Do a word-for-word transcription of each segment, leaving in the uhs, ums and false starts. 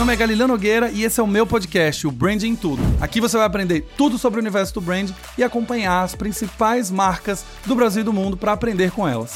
nome é Galileu Nogueira e esse é o meu podcast, o Branding Tudo. Aqui você vai aprender tudo sobre o universo do brand e acompanhar as principais marcas do Brasil e do mundo para aprender com elas.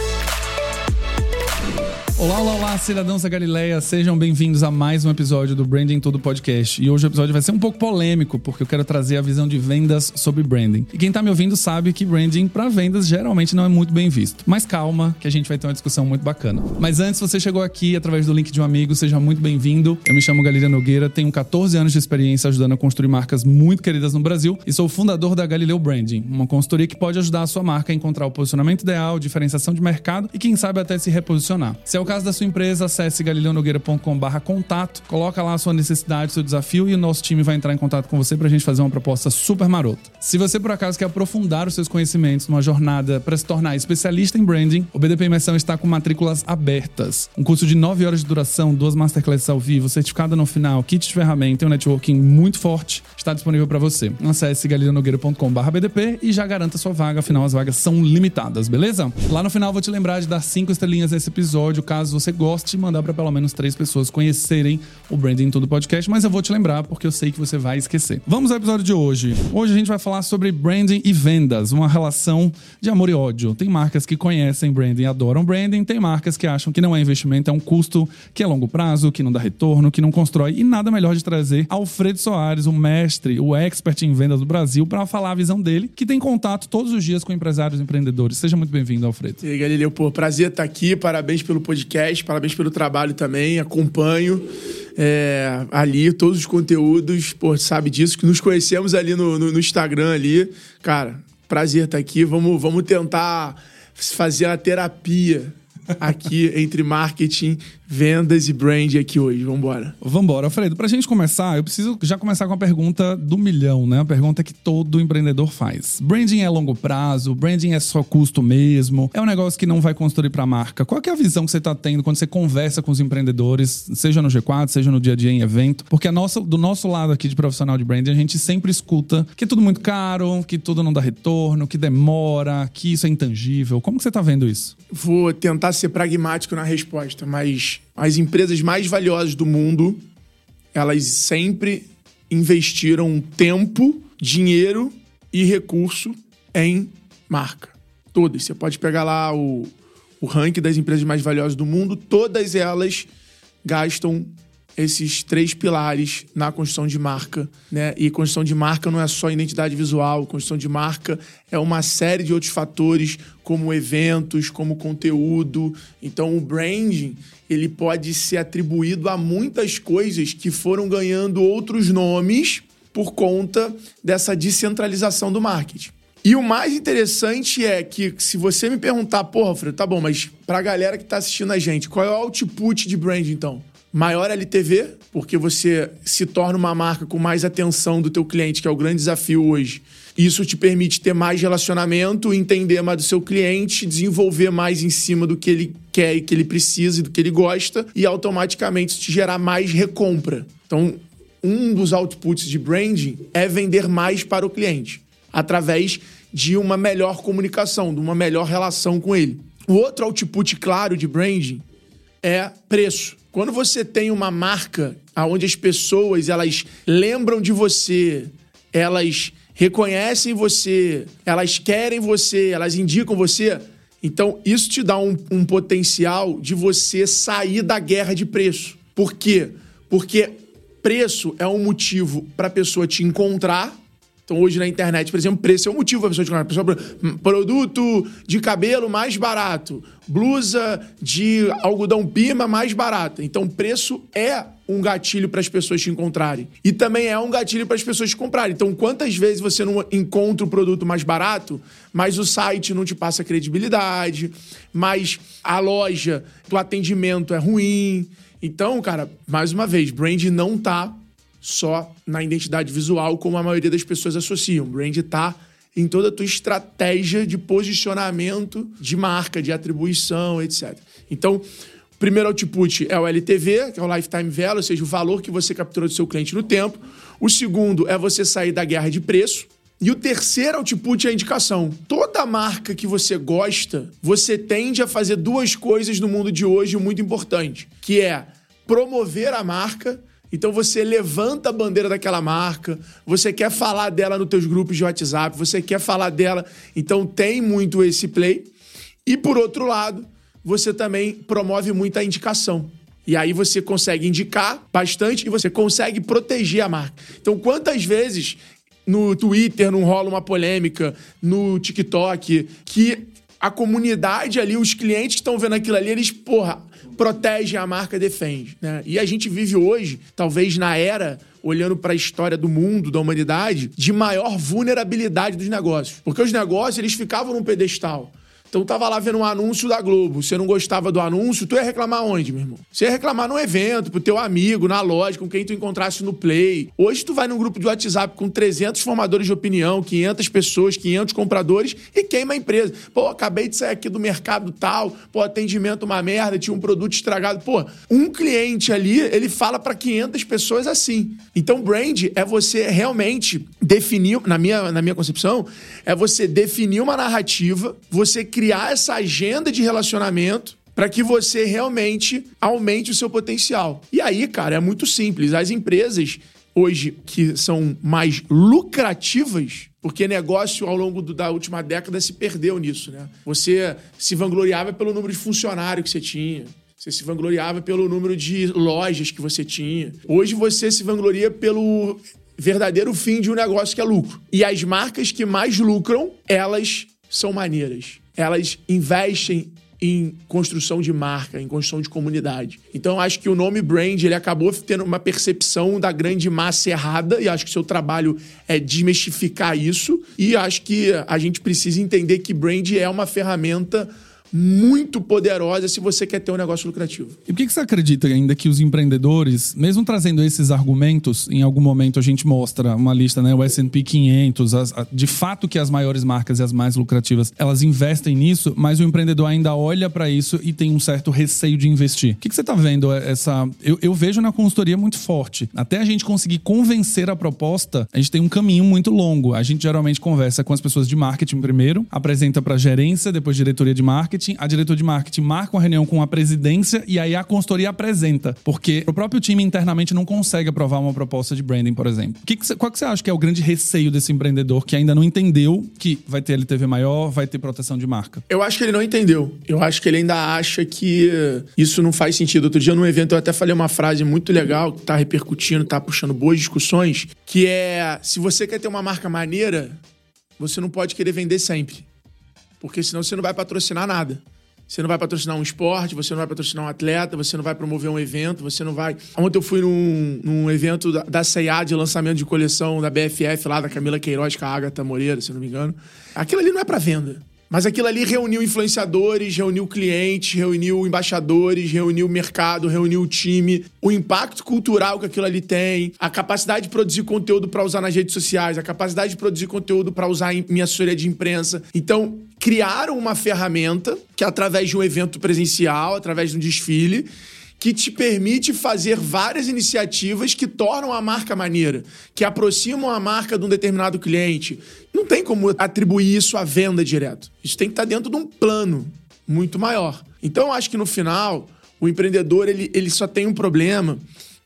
Olá, olá, olá, cidadãos da Galileia, sejam bem-vindos a mais um episódio do Branding Tudo Podcast. E hoje o episódio vai ser um pouco polêmico, porque eu quero trazer a visão de vendas sobre branding. E quem tá me ouvindo sabe que branding para vendas geralmente não é muito bem visto. Mas calma, que a gente vai ter uma discussão muito bacana. Mas antes, se você chegou aqui através do link de um amigo, seja muito bem-vindo. Eu me chamo Galileu Nogueira, tenho catorze anos de experiência ajudando a construir marcas muito queridas no Brasil e sou o fundador da Galileu Branding, uma consultoria que pode ajudar a sua marca a encontrar o posicionamento ideal, diferenciação de mercado e quem sabe até se reposicionar. Se é o caso da sua empresa, acesse galileu nogueira ponto com barra contato, coloca lá a sua necessidade, seu desafio e o nosso time vai entrar em contato com você pra gente fazer uma proposta super marota. Se você por acaso quer aprofundar os seus conhecimentos numa jornada para se tornar especialista em branding, o B D P Imersão está com matrículas abertas. Um curso de nove horas de duração, duas masterclasses ao vivo, certificado no final, kit de ferramenta e um networking muito forte está disponível para você. Acesse galileu nogueira ponto com barra B D P e já garanta sua vaga, afinal as vagas são limitadas, beleza? Lá no final vou te lembrar de dar cinco estrelinhas nesse episódio, caso você goste de mandar para pelo menos três pessoas conhecerem o Branding Tudo Podcast, mas eu vou te lembrar porque eu sei que você vai esquecer. Vamos ao episódio de hoje. Hoje a gente vai falar sobre branding e vendas, uma relação de amor e ódio. Tem marcas que conhecem branding e adoram branding, tem marcas que acham que não é investimento, é um custo que é longo prazo, que não dá retorno, que não constrói, e nada melhor de trazer Alfredo Soares, o mestre, o expert em vendas do Brasil, para falar a visão dele, que tem contato todos os dias com empresários e empreendedores. Seja muito bem-vindo, Alfredo. E aí, Galileu, pô, prazer estar aqui, parabéns pelo podcast, parabéns pelo trabalho também, acompanho é, ali todos os conteúdos, pô, sabe disso, que nos conhecemos ali no, no, no Instagram ali. Cara, prazer estar aqui, vamos, vamos tentar fazer a terapia aqui entre marketing, vendas e brand aqui hoje. Vambora. Vambora, Alfredo. Pra gente começar, eu preciso já começar com a pergunta do milhão, né? A pergunta que todo empreendedor faz. Branding é longo prazo? Branding é só custo mesmo? É um negócio que não vai construir pra marca? Qual que é a visão que você tá tendo quando você conversa com os empreendedores, seja no G quatro, seja no dia a dia em evento? Porque a nossa, do nosso lado aqui de profissional de branding, a gente sempre escuta que é tudo muito caro, que tudo não dá retorno, que demora, que isso é intangível. Como que você tá vendo isso? Vou tentar ser pragmático na resposta, mas as empresas mais valiosas do mundo, elas sempre investiram tempo, dinheiro e recurso em marca. Todas. Você pode pegar lá o, o ranking das empresas mais valiosas do mundo, todas elas gastam esses três pilares na construção de marca, né? E construção de marca não é só identidade visual, construção de marca é uma série de outros fatores, como eventos, como conteúdo. Então, o branding, ele pode ser atribuído a muitas coisas que foram ganhando outros nomes por conta dessa descentralização do marketing. E o mais interessante é que, se você me perguntar, porra, Alfredo, tá bom, mas pra galera que tá assistindo a gente, qual é o output de branding, então? Maior L T V, porque você se torna uma marca com mais atenção do teu cliente, que é o grande desafio hoje. Isso te permite ter mais relacionamento, entender mais do seu cliente, desenvolver mais em cima do que ele quer e que ele precisa e do que ele gosta, e automaticamente te gerar mais recompra. Então, um dos outputs de branding é vender mais para o cliente, através de uma melhor comunicação, de uma melhor relação com ele. O outro output claro de branding é preço. Quando você tem uma marca onde as pessoas elas lembram de você, elas reconhecem você, elas querem você, elas indicam você, então isso te dá um, um potencial de você sair da guerra de preço. Por quê? Porque preço é um motivo para a pessoa te encontrar. Então, hoje na internet, por exemplo, preço é um motivo para a pessoa te encontrar. Pessoa, produto de cabelo mais barato, blusa de algodão pima mais barata. Então, preço é um gatilho para as pessoas te encontrarem. E também é um gatilho para as pessoas te comprarem. Então, quantas vezes você não encontra o produto mais barato, mas o site não te passa credibilidade, mas a loja, o atendimento é ruim. Então, cara, mais uma vez, brand não tá só na identidade visual, como a maioria das pessoas associam. Brand tá em toda a tua estratégia de posicionamento de marca, de atribuição, etcétera. Então, o primeiro output é o L T V, que é o Lifetime Value, ou seja, o valor que você capturou do seu cliente no tempo. O segundo é você sair da guerra de preço. E o terceiro output é a indicação. Toda marca que você gosta, você tende a fazer duas coisas no mundo de hoje muito importantes, que é promover a marca. Então você levanta a bandeira daquela marca, você quer falar dela nos teus grupos de WhatsApp, você quer falar dela, então tem muito esse play. E por outro lado, você também promove muita indicação. E aí você consegue indicar bastante e você consegue proteger a marca. Então quantas vezes no Twitter não rola uma polêmica, no TikTok, que a comunidade ali, os clientes que estão vendo aquilo ali, eles, porra, protegem a marca, defendem, né? E a gente vive hoje, talvez na era, olhando para a história do mundo, da humanidade, de maior vulnerabilidade dos negócios. Porque os negócios, eles ficavam num pedestal. Então, tava lá vendo um anúncio da Globo. Você não gostava do anúncio, tu ia reclamar onde, meu irmão? Você ia reclamar num evento, pro teu amigo, na loja, com quem tu encontrasse no Play. Hoje, tu vai num grupo de WhatsApp com trezentos formadores de opinião, quinhentas pessoas, quinhentos compradores e queima a empresa. Pô, acabei de sair aqui do mercado tal, pô, atendimento uma merda, tinha um produto estragado. Pô, um cliente ali, ele fala pra quinhentas pessoas assim. Então, brand é você realmente definir, na minha, na minha concepção, é você definir uma narrativa, você criar criar essa agenda de relacionamento para que você realmente aumente o seu potencial. E aí, cara, é muito simples. As empresas hoje que são mais lucrativas, porque negócio ao longo do, da última década se perdeu nisso, né? Você se vangloriava pelo número de funcionários que você tinha. Você se vangloriava pelo número de lojas que você tinha. Hoje você se vangloria pelo verdadeiro fim de um negócio que é lucro. E as marcas que mais lucram, elas são maneiras. Elas investem em construção de marca, em construção de comunidade. Então, eu acho que o nome brand, ele acabou tendo uma percepção da grande massa errada, e acho que o seu trabalho é desmistificar isso, e acho que a gente precisa entender que brand é uma ferramenta muito poderosa se você quer ter um negócio lucrativo. E por que você acredita ainda que os empreendedores, mesmo trazendo esses argumentos, em algum momento a gente mostra uma lista, né, o S and P quinhentos, as, a, de fato que as maiores marcas e as mais lucrativas, elas investem nisso, mas o empreendedor ainda olha para isso e tem um certo receio de investir. O que, que você tá vendo essa... Eu, eu vejo na consultoria muito forte. Até a gente conseguir convencer a proposta, a gente tem um caminho muito longo. A gente geralmente conversa com as pessoas de marketing primeiro, apresenta para gerência, depois diretoria de marketing, a diretora de marketing marca uma reunião com a presidência e aí a consultoria apresenta. Porque o próprio time internamente não consegue aprovar uma proposta de branding, por exemplo. Que que cê, qual que você acha que é o grande receio desse empreendedor que ainda não entendeu que vai ter L T V maior, vai ter proteção de marca? Eu acho que ele não entendeu. Eu acho que ele ainda acha que isso não faz sentido. Outro dia, num evento, eu até falei uma frase muito legal, que tá repercutindo, tá puxando boas discussões, que é: se você quer ter uma marca maneira, você não pode querer vender sempre. Porque senão você não vai patrocinar nada. Você não vai patrocinar um esporte, você não vai patrocinar um atleta, você não vai promover um evento, você não vai... Ontem eu fui num, num evento da, da C e A de lançamento de coleção da B F F lá, da Camila Queiroz com a Agatha Moreira, se não me engano. Aquilo ali não é pra venda. Mas aquilo ali reuniu influenciadores, reuniu clientes, reuniu embaixadores, reuniu mercado, reuniu o time. O impacto cultural que aquilo ali tem, a capacidade de produzir conteúdo para usar nas redes sociais, a capacidade de produzir conteúdo para usar em minha assessoria de imprensa. Então, criaram uma ferramenta que, através de um evento presencial, através de um desfile, que te permite fazer várias iniciativas que tornam a marca maneira, que aproximam a marca de um determinado cliente. Não tem como atribuir isso à venda direto. Isso tem que estar dentro de um plano muito maior. Então, eu acho que no final, o empreendedor ele, ele só tem um problema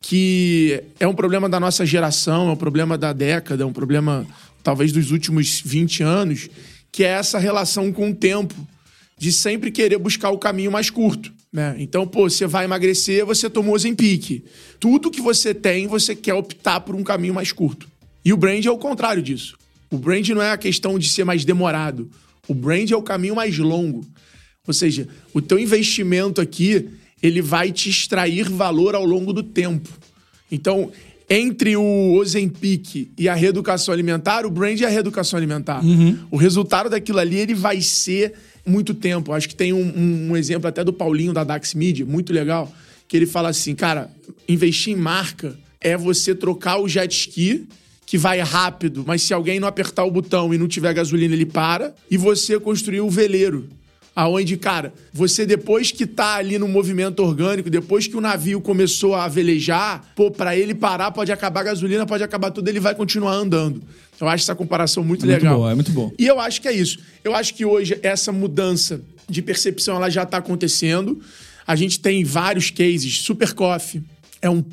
que é um problema da nossa geração, é um problema da década, é um problema talvez dos últimos vinte anos, que é essa relação com o tempo, de sempre querer buscar o caminho mais curto. Né? Então, pô, você vai emagrecer, você tomou Ozempic. Tudo que você tem, você quer optar por um caminho mais curto. E o brand é o contrário disso. O brand não é a questão de ser mais demorado. O brand é o caminho mais longo. Ou seja, o teu investimento aqui, ele vai te extrair valor ao longo do tempo. Então, entre o Ozempic e a reeducação alimentar, o brand é a reeducação alimentar. Uhum. O resultado daquilo ali, ele vai ser muito tempo. Acho que tem um, um, um exemplo até do Paulinho, da Dax Media, muito legal, que ele fala assim, cara, investir em marca é você trocar o jet ski, que vai rápido, mas se alguém não apertar o botão e não tiver gasolina, ele para, e você construir o veleiro. Aonde, cara, você depois que tá ali no movimento orgânico, depois que o navio começou a velejar, pô, pra ele parar, pode acabar a gasolina, pode acabar tudo, ele vai continuar andando. Eu acho essa comparação muito é legal. Muito boa, é muito bom. E eu acho que é isso. Eu acho que hoje essa mudança de percepção, ela já tá acontecendo. A gente tem vários cases. Super Coffee é um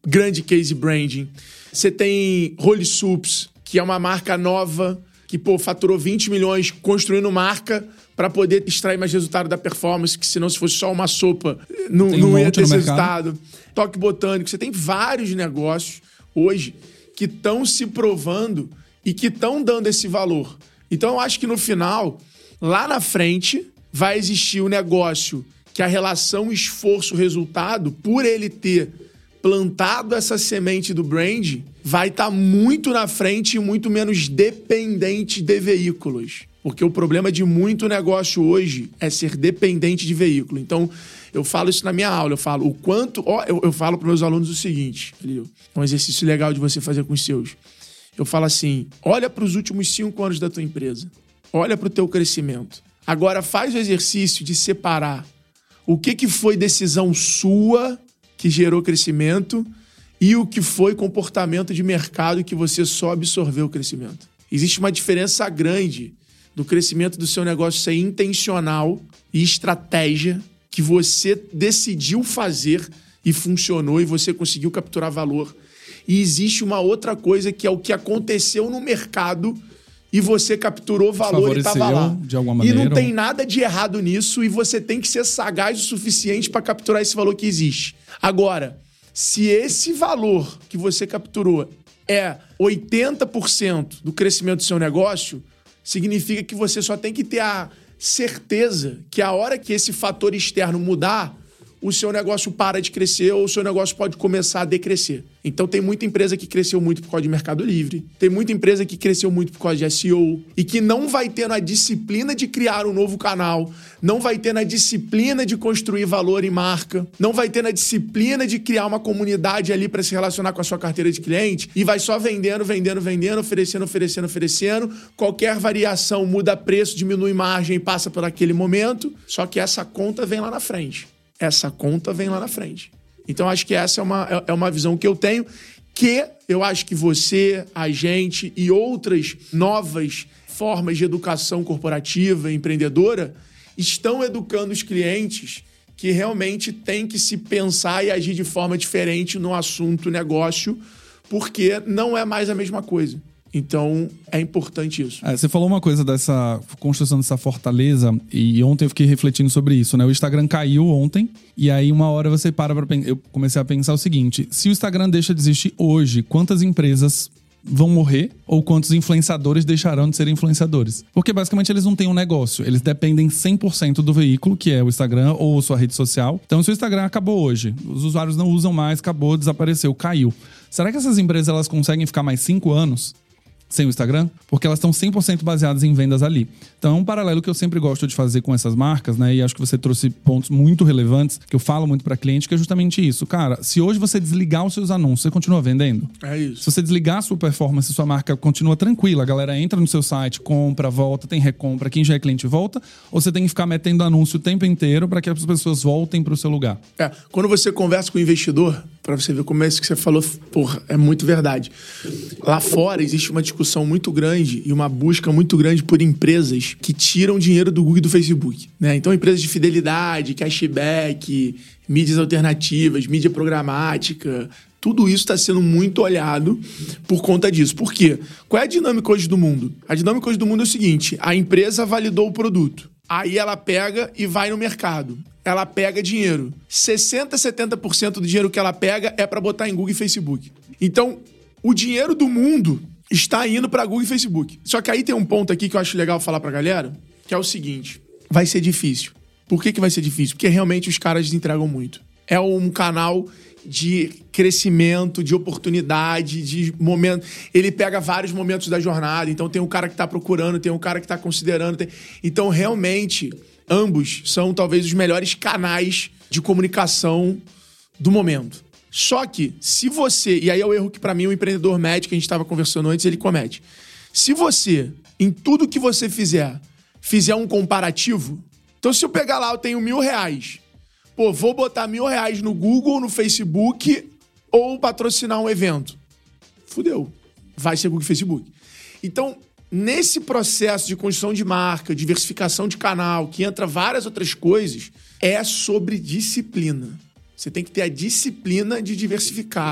grande case branding. Você tem Holy Soups, que é uma marca nova, que, pô, faturou vinte milhões construindo marca para poder extrair mais resultado da performance, que senão se fosse só uma sopa, não, Tem um não ia monte ter no esse mercado. resultado. Toque Botânico. Você tem vários negócios hoje que estão se provando e que estão dando esse valor. Então, eu acho que no final, lá na frente, vai existir o negócio que a relação esforço-resultado, por ele ter plantado essa semente do brand, vai estar tá muito na frente e muito menos dependente de veículos. Porque o problema de muito negócio hoje é ser dependente de veículo. Então, eu falo isso na minha aula. Eu falo o quanto... Ó, eu, eu falo para meus alunos o seguinte, é um exercício legal de você fazer com os seus. Eu falo assim, olha para os últimos cinco anos da tua empresa. Olha para o teu crescimento. Agora, faz o exercício de separar o que, que foi decisão sua que gerou crescimento e o que foi comportamento de mercado que você só absorveu o crescimento. Existe uma diferença grande do crescimento do seu negócio ser intencional e estratégia que você decidiu fazer e funcionou e você conseguiu capturar valor. E existe uma outra coisa que é o que aconteceu no mercado e você capturou valor e estava lá. De alguma maneira, e não tem ou... nada de errado nisso e você tem que ser sagaz o suficiente para capturar esse valor que existe. Agora, se esse valor que você capturou é oitenta por cento do crescimento do seu negócio, significa que você só tem que ter a certeza que a hora que esse fator externo mudar, o seu negócio para de crescer ou o seu negócio pode começar a decrescer. Então tem muita empresa que cresceu muito por causa de Mercado Livre, tem muita empresa que cresceu muito por causa de S E O e que não vai ter na disciplina de criar um novo canal, não vai ter na disciplina de construir valor em marca, não vai ter na disciplina de criar uma comunidade ali para se relacionar com a sua carteira de cliente e vai só vendendo, vendendo, vendendo, oferecendo, oferecendo, oferecendo. Qualquer variação muda preço, diminui margem e passa por aquele momento, só que essa conta vem lá na frente. Essa conta vem lá na frente. Então, acho que essa é uma, é uma visão que eu tenho, que eu acho que você, a gente e outras novas formas de educação corporativa e empreendedora estão educando os clientes que realmente têm que se pensar e agir de forma diferente no assunto negócio, porque não é mais a mesma coisa. Então, é importante isso. É, você falou uma coisa dessa construção dessa fortaleza e ontem eu fiquei refletindo sobre isso, né? O Instagram caiu ontem e aí uma hora você para pra pensar... Eu comecei a pensar o seguinte, se o Instagram deixa de existir hoje, quantas empresas vão morrer ou quantos influenciadores deixarão de ser influenciadores? Porque basicamente eles não têm um negócio, eles dependem cem por cento do veículo, que é o Instagram ou sua rede social. Então, se o Instagram acabou hoje, os usuários não usam mais, acabou, desapareceu, caiu. Será que essas empresas elas conseguem ficar mais cinco anos sem o Instagram? Porque elas estão cem por cento baseadas em vendas ali. Então é um paralelo que eu sempre gosto de fazer com essas marcas, né? E acho que você trouxe pontos muito relevantes, que eu falo muito para cliente, que é justamente isso. Cara, se hoje você desligar os seus anúncios, você continua vendendo? É isso. Se você desligar a sua performance, sua marca continua tranquila, a galera entra no seu site, compra, volta, tem recompra, quem já é cliente volta, ou você tem que ficar metendo anúncio o tempo inteiro para que as pessoas voltem para o seu lugar? É, quando você conversa com o investidor, para você ver como é isso que você falou, porra, é muito verdade. Lá fora existe uma discussão muito grande e uma busca muito grande por empresas que tiram dinheiro do Google e do Facebook, né? Então, empresas de fidelidade, cashback, mídias alternativas, mídia programática, tudo isso está sendo muito olhado por conta disso. Por quê? Qual é a dinâmica hoje do mundo? A dinâmica hoje do mundo é o seguinte, a empresa validou o produto, aí ela pega e vai no mercado. Ela pega dinheiro. sessenta, setenta por cento do dinheiro que ela pega é para botar em Google e Facebook. Então, o dinheiro do mundo está indo para Google e Facebook. Só que aí tem um ponto aqui que eu acho legal falar pra galera, que é o seguinte, vai ser difícil. Por que que vai ser difícil? Porque realmente os caras entregam muito. É um canal de crescimento, de oportunidade, de momento. Ele pega vários momentos da jornada. Então tem um cara que tá procurando, tem um cara que tá considerando. Tem... Então, realmente, ambos são talvez os melhores canais de comunicação do momento. Só que, se você... E aí é o erro que, pra mim, o empreendedor médio, que a gente estava conversando antes, ele comete. Se você, em tudo que você fizer, fizer um comparativo... Então, se eu pegar lá, eu tenho mil reais. Pô, vou botar mil reais no Google, no Facebook, ou patrocinar um evento. Fudeu. Vai ser Google e Facebook. Então, nesse processo de construção de marca, diversificação de canal, que entra várias outras coisas, é sobre disciplina. Você tem que ter a disciplina de diversificar,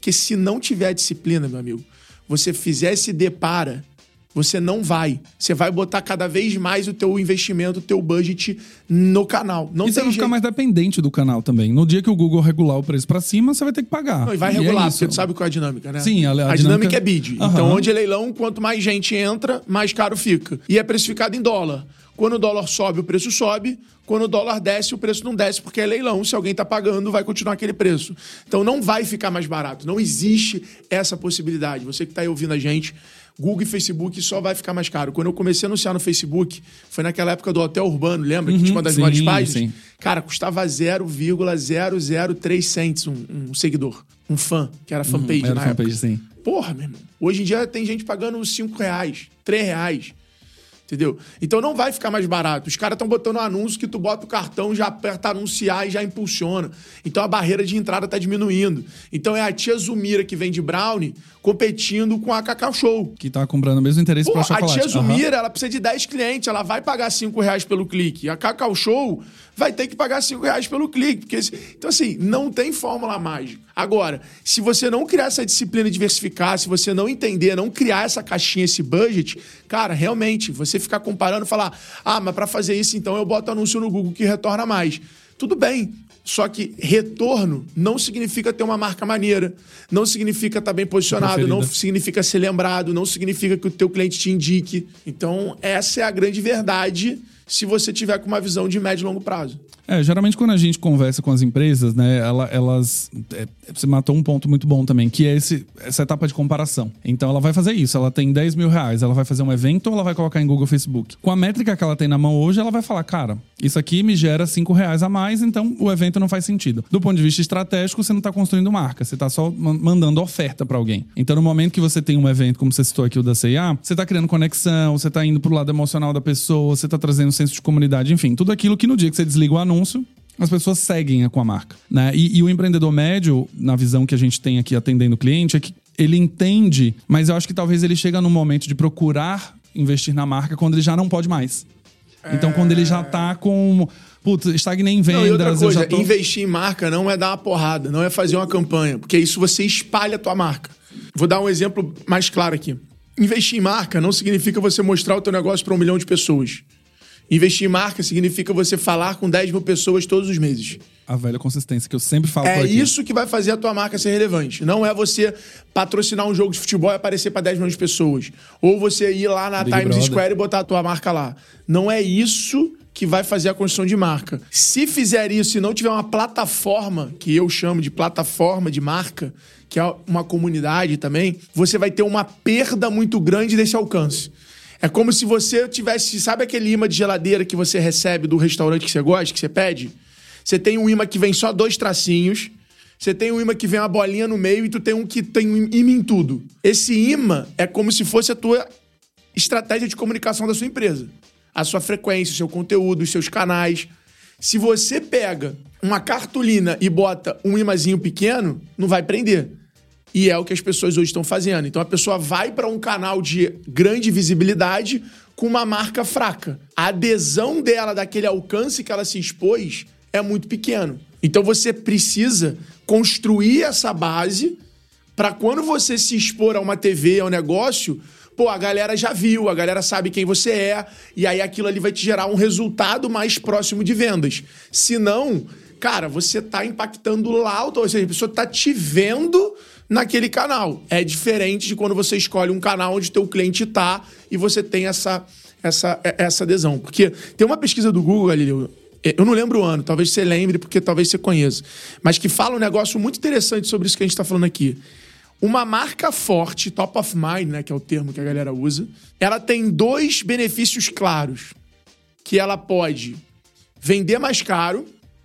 Porque se não tiver disciplina, meu amigo, você fizer esse depara, você não vai. Você vai botar cada vez mais o teu investimento, o teu budget no canal. Não e você vai ficar mais dependente do canal também. No dia que o Google regular o preço pra cima, você vai ter que pagar. Não, e vai e regular, é porque tu sabe qual é a dinâmica, né? Sim, a, a, a dinâmica... dinâmica é bid. Uhum. Então, onde é leilão, quanto mais gente entra, mais caro fica. E é precificado em dólar. Quando o dólar sobe, o preço sobe. Quando o dólar desce, o preço não desce, porque é leilão. Se alguém tá pagando, vai continuar aquele preço. Então, não vai ficar mais barato. Não existe essa possibilidade. Você que tá aí ouvindo a gente... Google e Facebook só vai ficar mais caro. Quando eu comecei a anunciar no Facebook, foi naquela época do Hotel Urbano, lembra? Uhum, que tinha uma das sim, maiores páginas. Sim. Cara, custava zero vírgula zero zero três cents um, um seguidor. Um fã, que era fanpage uhum, era na fanpage, época. Sim. Porra, meu irmão. Hoje em dia tem gente pagando cinco reais, três reais. Entendeu? Então não vai ficar mais barato. Os caras estão botando anúncio que tu bota o cartão, já aperta anunciar e já impulsiona. Então a barreira de entrada tá diminuindo. Então é a tia Zumira que vende brownie competindo com a Cacau Show. Que tá comprando o mesmo interesse para chocolate. A tia Zumira, uhum. ela precisa de dez clientes, ela vai pagar cinco reais pelo clique. A Cacau Show vai ter que pagar cinco reais pelo clique. Porque, então, assim, não tem fórmula mágica. Agora, se você não criar essa disciplina de diversificar, se você não entender, não criar essa caixinha, esse budget, cara, realmente, você ficar comparando e falar, ah, mas para fazer isso, então eu boto anúncio no Google que retorna mais. Tudo bem. Só que retorno não significa ter uma marca maneira, não significa estar bem posicionado, não significa ser lembrado, não significa que o teu cliente te indique. Então, essa é a grande verdade se você tiver com uma visão de médio e longo prazo. É, geralmente quando a gente conversa com as empresas, né, ela, elas... É, você matou um ponto muito bom também, que é esse, essa etapa de comparação. Então ela vai fazer isso, ela tem dez mil reais, ela vai fazer um evento ou ela vai colocar em Google, Facebook? Com a métrica que ela tem na mão hoje, ela vai falar, cara, isso aqui me gera cinco reais a mais, então o evento não faz sentido. Do ponto de vista estratégico, você não está construindo marca, você está só mandando oferta para alguém. Então no momento que você tem um evento, como você citou aqui o da C e A, você está criando conexão, você está indo pro lado emocional da pessoa, você está trazendo senso de comunidade, enfim, tudo aquilo que no dia que você desliga o anúncio, as pessoas seguem com a marca, né? E, e o empreendedor médio, na visão que a gente tem aqui atendendo o cliente, é que ele entende, mas eu acho que talvez ele chega num momento de procurar investir na marca quando ele já não pode mais. É... Então, quando ele já tá com... Putz, estagnei em vendas... Não, e outra coisa, eu já tô... investir em marca não é dar uma porrada, não é fazer uma campanha, porque isso você espalha a tua marca. Vou dar um exemplo mais claro aqui. Investir em marca não significa você mostrar o teu negócio para um milhão de pessoas. Investir em marca significa você falar com dez mil pessoas todos os meses. A velha consistência que eu sempre falo por É aqui. isso que vai fazer a tua marca ser relevante. Não é você patrocinar um jogo de futebol e aparecer para dez milhões de pessoas. Ou você ir lá na Big Times Brother. Square e botar a tua marca lá. Não é isso que vai fazer a construção de marca. Se fizer isso e não tiver uma plataforma, que eu chamo de plataforma de marca, que é uma comunidade também, você vai ter uma perda muito grande desse alcance. É como se você tivesse... Sabe aquele imã de geladeira que você recebe do restaurante que você gosta, que você pede? Você tem um imã que vem só dois tracinhos. Você tem um imã que vem uma bolinha no meio e tu tem um que tem um imã em tudo. Esse imã é como se fosse a tua estratégia de comunicação da sua empresa. A sua frequência, o seu conteúdo, os seus canais. Se você pega uma cartolina e bota um imãzinho pequeno, não vai prender. E é o que as pessoas hoje estão fazendo. Então a pessoa vai para um canal de grande visibilidade com uma marca fraca. A adesão dela daquele alcance que ela se expôs é muito pequeno. Então você precisa construir essa base para quando você se expor a uma T V, a um negócio, pô, a galera já viu, a galera sabe quem você é, e aí aquilo ali vai te gerar um resultado mais próximo de vendas. Se não, cara, você tá impactando lá, ou seja, a pessoa tá te vendo naquele canal. É diferente de quando você escolhe um canal onde teu cliente tá e você tem essa, essa, essa adesão. Porque tem uma pesquisa do Google, Galileu, eu não lembro o ano, talvez você lembre, porque talvez você conheça, mas que fala um negócio muito interessante sobre isso que a gente tá falando aqui. Uma marca forte, top of mind, né, que é o termo que a galera usa, ela tem dois benefícios claros. Que ela pode vender mais caro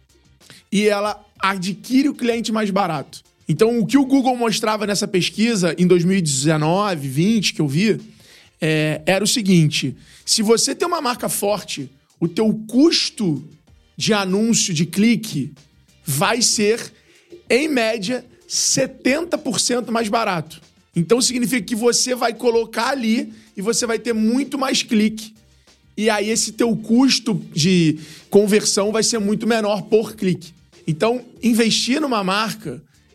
e ela adquire o cliente mais barato. Então, o que o Google mostrava nessa pesquisa em dois mil e dezenove, vinte, que eu vi, é, era o seguinte: se você tem uma marca forte, o teu custo de anúncio, de clique, vai ser, em média, setenta por cento mais barato. Então, significa que você vai colocar ali e você vai ter muito mais clique. E aí, esse teu custo de conversão vai ser muito menor por clique. Então, investir numa marca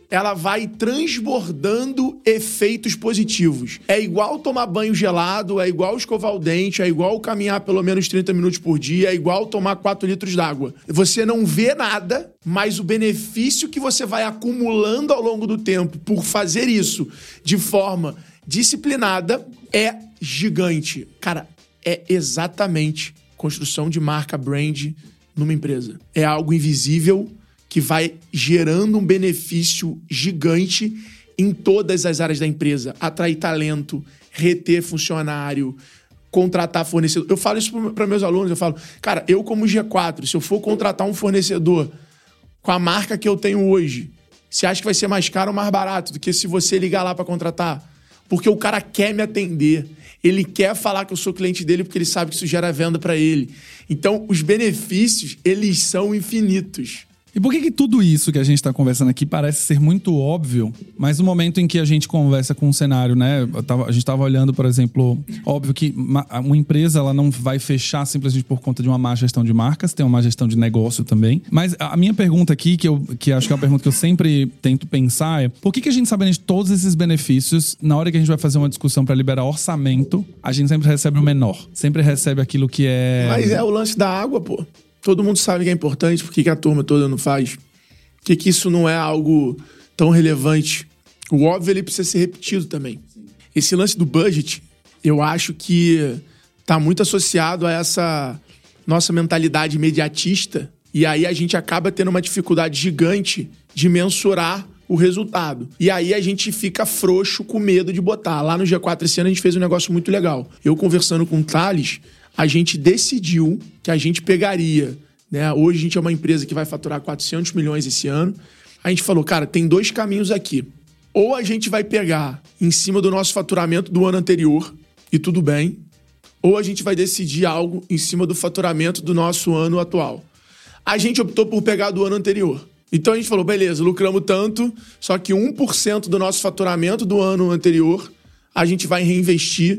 ela vai transbordando efeitos positivos. É igual tomar banho gelado, é igual escovar o dente, é igual caminhar pelo menos trinta minutos por dia, é igual tomar quatro litros d'água. Você não vê nada, mas o benefício que você vai acumulando ao longo do tempo por fazer isso de forma disciplinada é gigante. Cara, é exatamente construção de marca, brand numa empresa. É algo invisível que vai gerando um benefício gigante em todas as áreas da empresa. Atrair talento, reter funcionário, contratar fornecedor. Eu falo isso para meus alunos, eu falo, cara, eu como G quatro, se eu for contratar um fornecedor com a marca que eu tenho hoje, você acha que vai ser mais caro ou mais barato do que se você ligar lá para contratar? Porque o cara quer me atender. Ele quer falar que eu sou cliente dele porque ele sabe que isso gera venda para ele. Então, os benefícios, eles são infinitos. E por que que tudo isso que a gente está conversando aqui parece ser muito óbvio, mas no momento em que a gente conversa com um cenário, né? Eu tava, a gente estava olhando, por exemplo, óbvio que uma, uma empresa ela não vai fechar simplesmente por conta de uma má gestão de marcas, tem uma má gestão de negócio também. Mas a minha pergunta aqui, que, eu, que acho que é uma pergunta que eu sempre tento pensar é, por que que a gente, sabendo de todos esses benefícios, na hora que a gente vai fazer uma discussão para liberar orçamento, a gente sempre recebe o menor, sempre recebe aquilo que é... Mas é o lance da água, pô. Todo mundo sabe que é importante, por que que a turma toda não faz? Por que que isso não é algo tão relevante? O óbvio, ele precisa ser repetido também. Esse lance do budget, eu acho que tá muito associado a essa nossa mentalidade imediatista, e aí a gente acaba tendo uma dificuldade gigante de mensurar o resultado. E aí a gente fica frouxo com medo de botar. Lá no G quatro esse ano a gente fez um negócio muito legal. Eu conversando com o Thales, a gente decidiu que a gente pegaria, né? Hoje a gente é uma empresa que vai faturar quatrocentos milhões esse ano. A gente falou, cara, tem dois caminhos aqui. Ou a gente vai pegar em cima do nosso faturamento do ano anterior, e tudo bem, ou a gente vai decidir algo em cima do faturamento do nosso ano atual. A gente optou por pegar do ano anterior. Então a gente falou, beleza, lucramos tanto, só que um por cento do nosso faturamento do ano anterior a gente vai reinvestir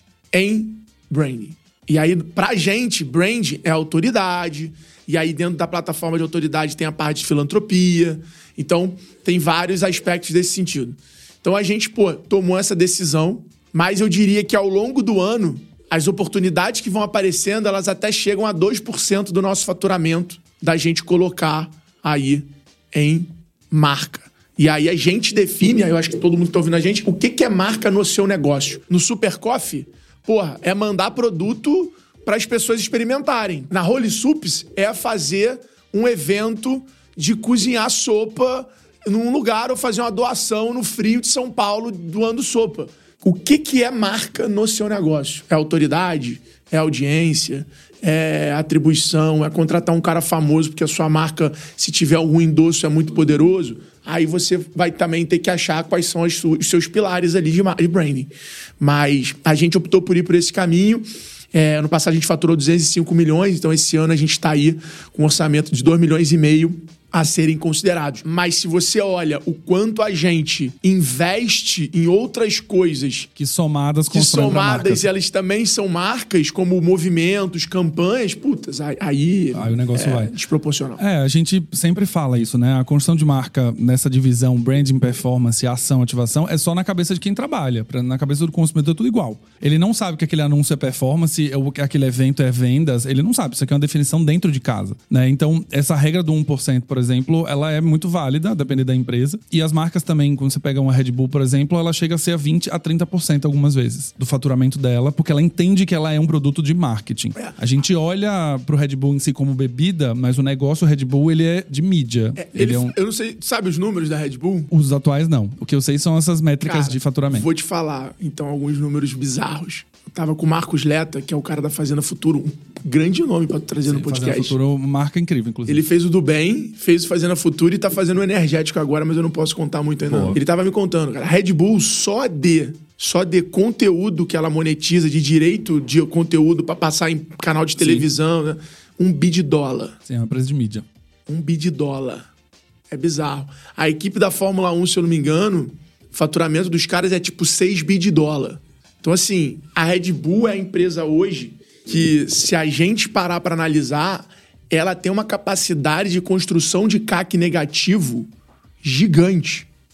em branding. E aí, pra gente, brand é autoridade. E aí, dentro da plataforma de autoridade, tem a parte de filantropia. Então, tem vários aspectos desse sentido. Então, a gente, pô, tomou essa decisão. Mas eu diria que, ao longo do ano, as oportunidades que vão aparecendo, elas até chegam a dois por cento do nosso faturamento da gente colocar aí em marca. E aí, a gente define, eu acho que todo mundo que tá ouvindo a gente, o que que é marca no seu negócio. No Super Coffee... Porra, é mandar produto para as pessoas experimentarem. Na Holy Soups é fazer um evento de cozinhar sopa num lugar ou fazer uma doação no frio de São Paulo doando sopa. O que que é marca no seu negócio? É autoridade? É audiência? É atribuição? É contratar um cara famoso porque a sua marca, se tiver algum endosso, é muito poderoso? Aí você vai também ter que achar quais são os seus pilares ali de branding. Mas a gente optou por ir por esse caminho. É, ano passado a gente faturou duzentos e cinco milhões, então esse ano a gente está aí com um orçamento de dois milhões e meio a serem considerados. Mas se você olha o quanto a gente investe em outras coisas... Que somadas que somadas elas também são marcas, como movimentos, campanhas, putas, aí... Aí, aí o negócio é vai. Desproporcional. É, a gente sempre fala isso, né? A construção de marca nessa divisão branding, performance, ação, ativação, é só na cabeça de quem trabalha. Na cabeça do consumidor é tudo igual. Ele não sabe que aquele anúncio é performance, ou que aquele evento é vendas. Ele não sabe. Isso aqui é uma definição dentro de casa, né? Então, essa regra do um por cento, por exemplo, exemplo, ela é muito válida, dependendo da empresa. E as marcas também, quando você pega uma Red Bull, por exemplo, ela chega a ser a vinte a trinta por cento algumas vezes do faturamento dela, porque ela entende que ela é um produto de marketing. A gente olha pro Red Bull em si como bebida, mas o negócio Red Bull, ele é de mídia. É, ele ele, é um... Eu não sei, sabe os números da Red Bull? Os atuais, não. O que eu sei são essas métricas Cara, de faturamento. Vou te falar, então, alguns números bizarros. Eu tava com o Marcos Leta, que é o cara da Fazenda Futuro, um grande nome pra trazer Sim, no podcast. Fazenda Futuro, uma marca incrível, inclusive. Ele fez o do bem, fez o Fazenda Futuro e tá fazendo o energético agora, mas eu não posso contar muito ainda. Não. Ele tava me contando, cara, a Red Bull só de, só de conteúdo que ela monetiza, de direito de conteúdo pra passar em canal de televisão, né? Um bi de dólar. Sim, é uma empresa de mídia. Um bi de dólar. É bizarro. A equipe da Fórmula um, se eu não me engano, o faturamento dos caras é tipo seis bi de dólar. Então, assim, a Red Bull é a empresa hoje que, se a gente parar para analisar, ela tem uma capacidade de construção de C A C negativo gigante.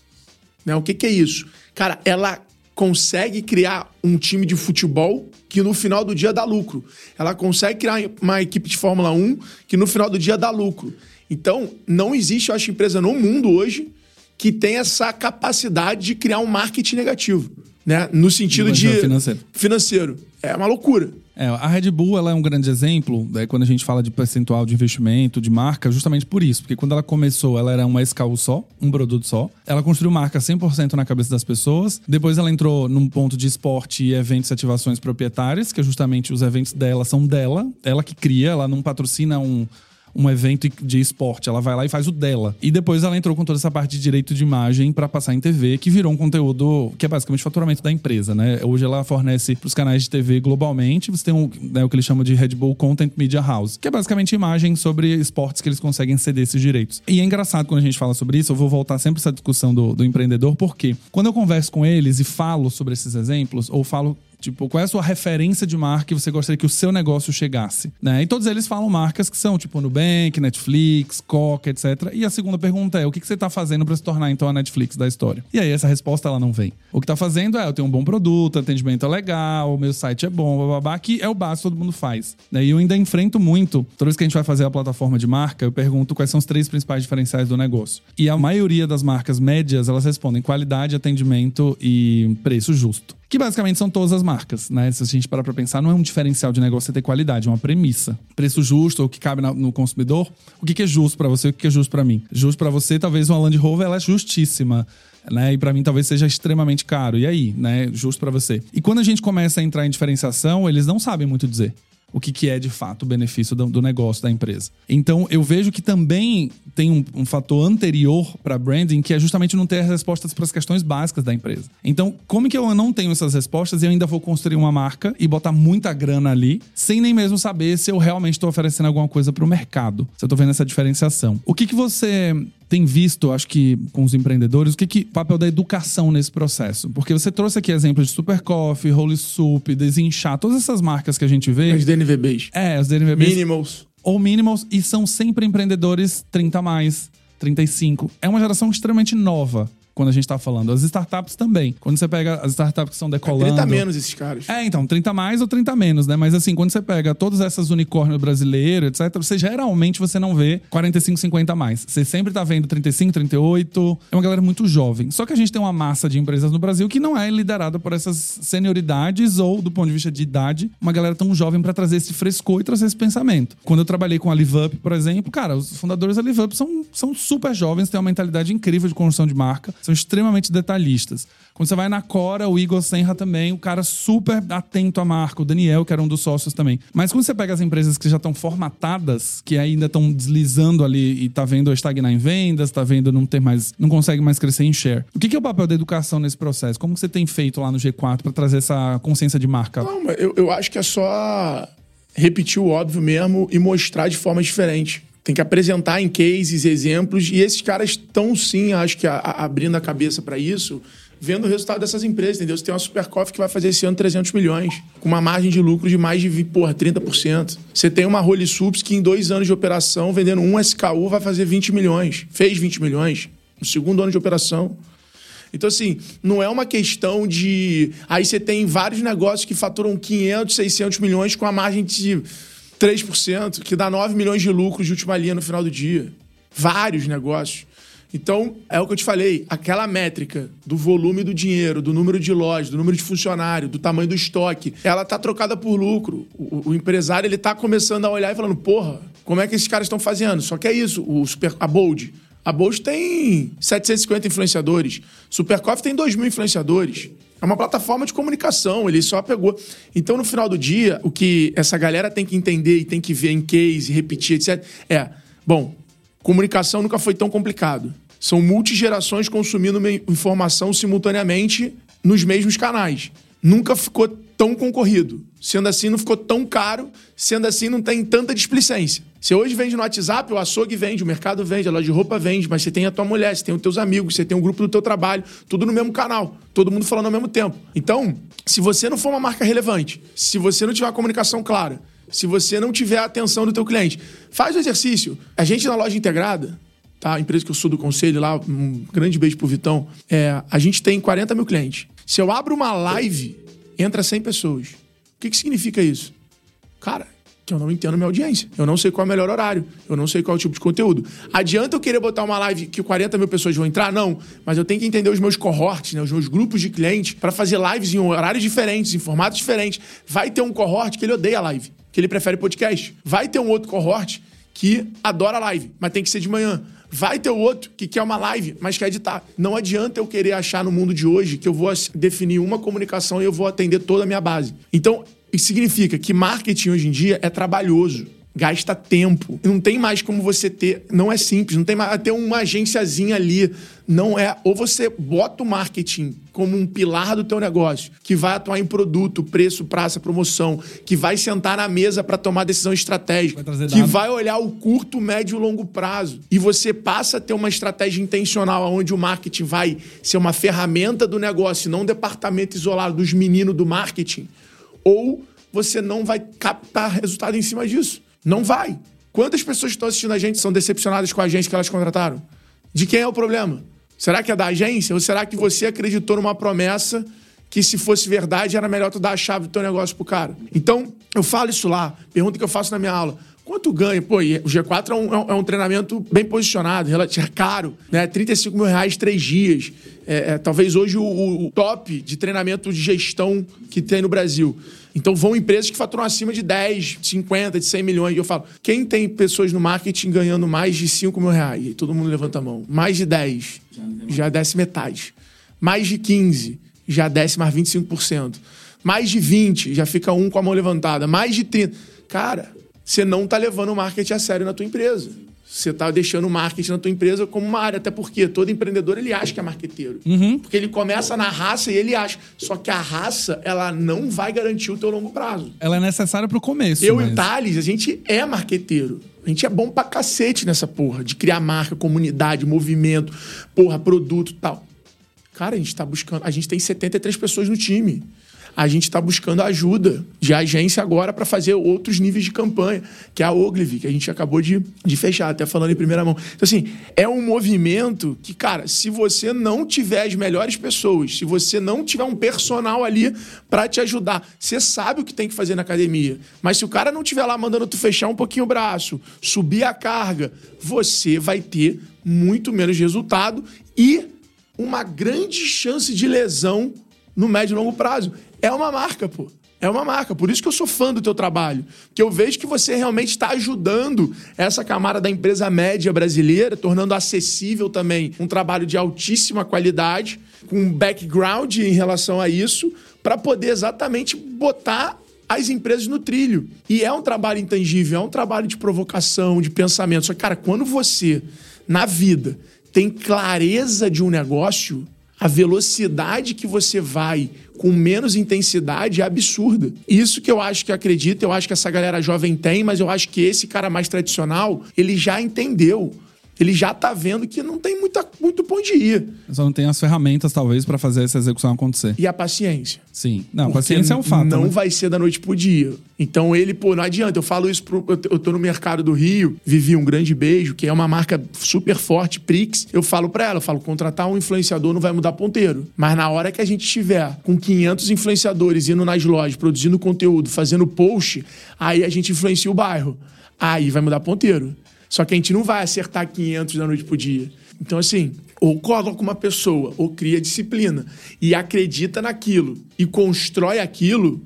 Né? O que, que é isso? Cara, ela consegue criar um time de futebol que no final do dia dá lucro. Ela consegue criar uma equipe de Fórmula um que no final do dia dá lucro. Então, não existe, eu acho, empresa no mundo hoje que tem essa capacidade de criar um marketing negativo, né? No sentido de... financeiro. Financeiro. É uma loucura. É, a Red Bull ela é um grande exemplo, né, quando a gente fala de percentual de investimento, de marca, justamente por isso. Porque quando ela começou, ela era uma S K U só, um produto só. Ela construiu marca cem por cento na cabeça das pessoas. Depois ela entrou num ponto de esporte e eventos e ativações proprietárias, que é justamente os eventos dela são dela. Ela que cria, ela não patrocina um... um evento de esporte, ela vai lá e faz o dela. E depois ela entrou com toda essa parte de direito de imagem pra passar em T V, que virou um conteúdo que é basicamente faturamento da empresa, né? Hoje ela fornece pros canais de T V globalmente, você tem um, né, o que eles chamam de Red Bull Content Media House, que é basicamente imagem sobre esportes que eles conseguem ceder esses direitos. E é engraçado quando a gente fala sobre isso, eu vou voltar sempre a essa discussão do, do empreendedor, porque quando eu converso com eles e falo sobre esses exemplos, ou falo tipo, qual é a sua referência de marca que você gostaria que o seu negócio chegasse, né? E todos eles falam marcas que são, tipo, Nubank, Netflix, Coca, etcétera. E a segunda pergunta é, o que você tá fazendo para se tornar, então, a Netflix da história? E aí, essa resposta, ela não vem. O que tá fazendo é, eu tenho um bom produto, atendimento é legal, o meu site é bom, bababá, que é o básico que todo mundo faz, né? E eu ainda enfrento muito, toda vez que a gente vai fazer a plataforma de marca, eu pergunto quais são os três principais diferenciais do negócio. E a maioria das marcas médias, elas respondem qualidade, atendimento e preço justo. Que basicamente são todas as marcas, né? Se a gente parar pra pensar, não é um diferencial de negócio você ter qualidade, é uma premissa. Preço justo, o que cabe no consumidor. O que é justo pra você, o que é justo pra mim? Justo pra você, talvez uma Land Rover, ela é justíssima, né? E pra mim talvez seja extremamente caro. E aí, né? Justo pra você. E quando a gente começa a entrar em diferenciação, eles não sabem muito dizer o que, que é, de fato, o benefício do, do negócio da empresa. Então, eu vejo que também tem um, um fator anterior para branding, que é justamente não ter as respostas para as questões básicas da empresa. Então, como que eu não tenho essas respostas e eu ainda vou construir uma marca e botar muita grana ali, sem nem mesmo saber se eu realmente estou oferecendo alguma coisa para o mercado? Se eu estou vendo essa diferenciação. O que, que você tem visto, acho que com os empreendedores, o que que o papel da educação nesse processo? Porque você trouxe aqui exemplos de Super Coffee, Holy Soup, Desinchar, todas essas marcas que a gente vê. As D N V Bs. É, as D N V Bs. Minimals. Ou Minimals, e são sempre empreendedores trinta a mais, trinta e cinco. É uma geração extremamente nova. Quando a gente tá falando. As startups também. Quando você pega as startups que estão decolando... trinta menos esses caras. É, então, trinta mais ou trinta menos, né? Mas assim, quando você pega todas essas unicórnios brasileiros, etcétera, você geralmente você não vê quarenta e cinco, cinquenta mais. Você sempre tá vendo trinta e cinco, trinta e oito. É uma galera muito jovem. Só que a gente tem uma massa de empresas no Brasil que não é liderada por essas senioridades ou, do ponto de vista de idade, uma galera tão jovem pra trazer esse frescor e trazer esse pensamento. Quando eu trabalhei com a LiveUp, por exemplo, cara, os fundadores da LiveUp são, são super jovens, têm uma mentalidade incrível de construção de marca, são extremamente detalhistas. Quando você vai na Cora, o Igor Senra também, o cara super atento à marca, o Daniel, que era um dos sócios também. Mas quando você pega as empresas que já estão formatadas, que ainda estão deslizando ali e tá vendo estagnar em vendas, tá vendo não ter mais, não consegue mais crescer em share. O que, que é o papel da educação nesse processo? Como que você tem feito lá no G quatro para trazer essa consciência de marca? Não, mas eu, eu acho que é só repetir o óbvio mesmo e mostrar de forma diferente. Tem que apresentar em cases, exemplos, e esses caras estão sim, acho que a, a, abrindo a cabeça para isso, vendo o resultado dessas empresas, entendeu? Você tem uma Super Coffee que vai fazer esse ano trezentos milhões, com uma margem de lucro de mais de, porra, trinta por cento. Você tem uma Holy Soups que em dois anos de operação, vendendo um S K U, vai fazer vinte milhões. Fez vinte milhões no segundo ano de operação. Então, assim, não é uma questão de... Aí você tem vários negócios que faturam quinhentos, seiscentos milhões com a margem de três por cento, que dá nove milhões de lucro de última linha no final do dia. Vários negócios. Então, é o que eu te falei, aquela métrica do volume do dinheiro, do número de lojas, do número de funcionário, do tamanho do estoque, ela tá trocada por lucro. O, o empresário, ele tá começando a olhar e falando, porra, como é que esses caras estão fazendo? Só que é isso, o super, a Bold. A Bold tem setecentos e cinquenta influenciadores. Super Coffee tem dois mil influenciadores. É uma plataforma de comunicação, ele só pegou. Então, no final do dia, o que essa galera tem que entender e tem que ver em case, repetir, etcétera, é, bom, comunicação nunca foi tão complicado. São multigerações consumindo informação simultaneamente nos mesmos canais. Nunca ficou tão concorrido. Sendo assim, não ficou tão caro. Sendo assim, não tem tanta displicência. Você hoje vende no WhatsApp, o açougue vende, o mercado vende, a loja de roupa vende, mas você tem a tua mulher, você tem os teus amigos, você tem um grupo do teu trabalho, tudo no mesmo canal, todo mundo falando ao mesmo tempo. Então, se você não for uma marca relevante, se você não tiver uma comunicação clara, se você não tiver a atenção do teu cliente, faz o exercício. A gente na loja integrada, tá? A empresa que eu sou do conselho lá, um grande beijo pro Vitão. É, a gente tem quarenta mil clientes. Se eu abro uma live, entra cem pessoas. O que que significa isso? Cara, que eu não entendo minha audiência. Eu não sei qual é o melhor horário. Eu não sei qual é o tipo de conteúdo. Adianta eu querer botar uma live que quarenta mil pessoas vão entrar? Não. Mas eu tenho que entender os meus cohorts, né? Os meus grupos de clientes, para fazer lives em horários diferentes, em formatos diferentes. Vai ter um cohort que ele odeia a live, que ele prefere podcast. Vai ter um outro cohort que adora live, mas tem que ser de manhã. Vai ter o outro que quer uma live, mas quer editar. Não adianta eu querer achar no mundo de hoje que eu vou definir uma comunicação e eu vou atender toda a minha base. Então, isso significa que marketing hoje em dia é trabalhoso, gasta tempo. Não tem mais como você ter... Não é simples, não tem mais ter uma agenciazinha ali. Não é... Ou você bota o marketing como um pilar do teu negócio, que vai atuar em produto, preço, praça, promoção, que vai sentar na mesa para tomar decisão estratégica, vai que vai olhar o curto, médio e longo prazo. E você passa a ter uma estratégia intencional onde o marketing vai ser uma ferramenta do negócio, não um departamento isolado dos meninos do marketing. Ou você não vai captar resultado em cima disso. Não vai. Quantas pessoas que estão assistindo a gente são decepcionadas com a agência que elas contrataram? De quem é o problema? Será que é da agência? Ou será que você acreditou numa promessa que, se fosse verdade, era melhor tu dar a chave do teu negócio pro cara? Então, eu falo isso lá. Pergunta que eu faço na minha aula. Quanto ganha? Pô, o G quatro é um, é um treinamento bem posicionado, é caro, né? trinta e cinco mil reais, três dias. É, é, talvez hoje o, o top de treinamento de gestão que tem no Brasil. Então vão empresas que faturam acima de dez, cinquenta, de cem milhões. E eu falo, quem tem pessoas no marketing ganhando mais de cinco mil reais? E todo mundo levanta a mão. Mais de dez, já desce metade. Mais de quinze, já desce mais vinte e cinco por cento. Mais de vinte, já fica um com a mão levantada. Mais de trinta. Cara, você não tá levando o marketing a sério na tua empresa. Você tá deixando o marketing na tua empresa como uma área. Até porque todo empreendedor, ele acha que é marqueteiro. Uhum. Porque ele começa na raça e ele acha. Só que a raça, ela não vai garantir o teu longo prazo. Ela é necessária pro começo. Eu mas... e o Thales, a gente é marqueteiro. A gente é bom pra cacete nessa porra. De criar marca, comunidade, movimento, porra, produto e tal. Cara, a gente tá buscando... A gente tem setenta e três pessoas no time. A gente está buscando ajuda de agência agora para fazer outros níveis de campanha, que é a Ogilvy, que a gente acabou de, de fechar, até falando em primeira mão. Então, assim, é um movimento que, cara, se você não tiver as melhores pessoas, se você não tiver um personal ali para te ajudar, você sabe o que tem que fazer na academia, mas se o cara não estiver lá mandando tu fechar um pouquinho o braço, subir a carga, você vai ter muito menos resultado e uma grande chance de lesão no médio e longo prazo. É uma marca, pô. É uma marca. Por isso que eu sou fã do teu trabalho. Que eu vejo que você realmente está ajudando essa camada da empresa média brasileira, tornando acessível também um trabalho de altíssima qualidade, com um background em relação a isso, para poder exatamente botar as empresas no trilho. E é um trabalho intangível, é um trabalho de provocação, de pensamento. Só que, cara, quando você, na vida, tem clareza de um negócio... A velocidade que você vai com menos intensidade é absurda. Isso que eu acho que acredita, eu acho que essa galera jovem tem, mas eu acho que esse cara mais tradicional, ele já entendeu. Ele já tá vendo que não tem muita, muito pra onde ir. Só não tem as ferramentas, talvez, pra fazer essa execução acontecer. E a paciência. Sim. Não, a paciência é um fato. Não né? vai ser da noite pro dia. Então ele, pô, não adianta. Eu falo isso pro... Eu tô no mercado do Rio, Vivi, um grande beijo, que é uma marca super forte, Prix. Eu falo pra ela, eu falo, contratar um influenciador não vai mudar ponteiro. Mas na hora que a gente estiver com quinhentos influenciadores indo nas lojas, produzindo conteúdo, fazendo post, aí a gente influencia o bairro. Aí vai mudar ponteiro. Só que a gente não vai acertar quinhentos da noite pro dia. Então, assim, ou coloca uma pessoa, ou cria disciplina, e acredita naquilo, e constrói aquilo,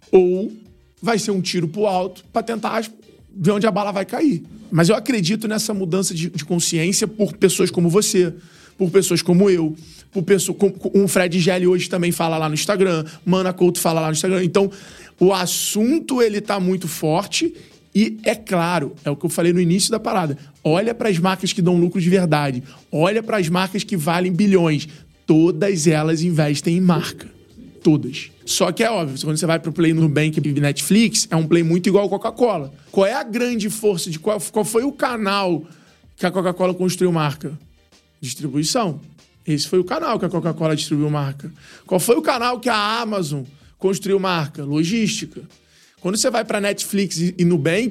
ou vai ser um tiro pro alto para tentar ver onde a bala vai cair. Mas eu acredito nessa mudança de, de consciência por pessoas como você, por pessoas como eu, por pessoas como o Fred Gelli hoje também fala lá no Instagram, Mana Couto fala lá no Instagram. Então, o assunto, ele tá muito forte. E é claro, é o que eu falei no início da parada, olha para as marcas que dão lucro de verdade, olha para as marcas que valem bilhões, todas elas investem em marca, todas. Só que é óbvio, quando você vai para o Play Nubank e Netflix, é um Play muito igual ao Coca-Cola. Qual é a grande força, de qual, qual foi o canal que a Coca-Cola construiu marca? Distribuição. Esse foi o canal que a Coca-Cola distribuiu marca. Qual foi o canal que a Amazon construiu marca? Logística. Quando você vai para Netflix e Nubank,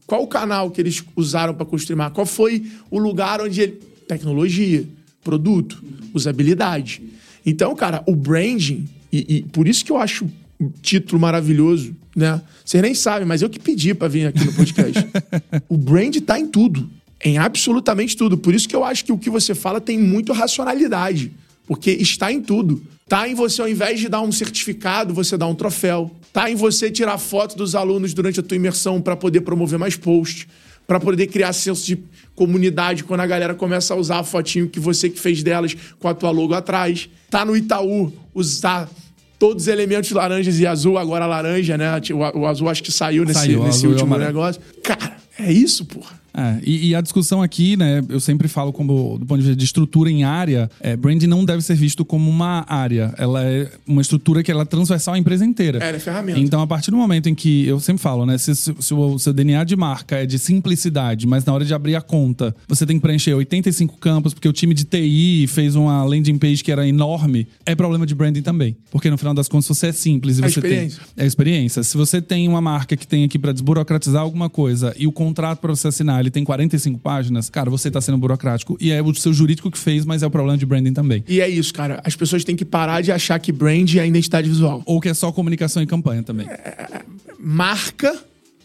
Qual o canal que eles usaram para construir marca? Qual foi o lugar onde ele... Tecnologia, produto, usabilidade. Então, cara, o branding... E, e por isso que eu acho um título maravilhoso, né? Vocês nem sabem, mas eu que pedi para vir aqui no podcast. O brand tá em tudo. Em absolutamente tudo. Por isso que eu acho que o que você fala tem muito racionalidade. Porque está em tudo. Tá em você, ao invés de dar um certificado, você dá um troféu. Tá em você tirar foto dos alunos durante a tua imersão para poder promover mais posts. Para poder criar senso de comunidade quando a galera começa a usar a fotinho que você que fez delas com a tua logo atrás. Tá no Itaú usar todos os elementos laranjas e azul, agora laranja, né? O, o azul acho que saiu nesse, saiu, nesse último negócio. Cara, é isso, porra. É, e, e a discussão aqui, né, eu sempre falo como, do ponto de vista de estrutura em área, é, branding não deve ser visto como uma área. Ela é uma estrutura que ela é transversal à empresa inteira. É, é ferramenta. Então, a partir do momento em que, eu sempre falo, né, se, se, se o seu D N A de marca é de simplicidade, mas na hora de abrir a conta, você tem que preencher oitenta e cinco campos, porque o time de T I fez uma landing page que era enorme, é problema de branding também. Porque no final das contas, você é simples e é você experiência. tem... É a experiência. Se você tem uma marca que tem aqui para desburocratizar alguma coisa e o contrato para você assinar ele tem quarenta e cinco páginas, cara, você tá sendo burocrático. E é o seu jurídico que fez, mas é o problema de branding também. E é isso, cara. As pessoas têm que parar de achar que brand é identidade visual. Ou que é só comunicação e campanha também. É, marca,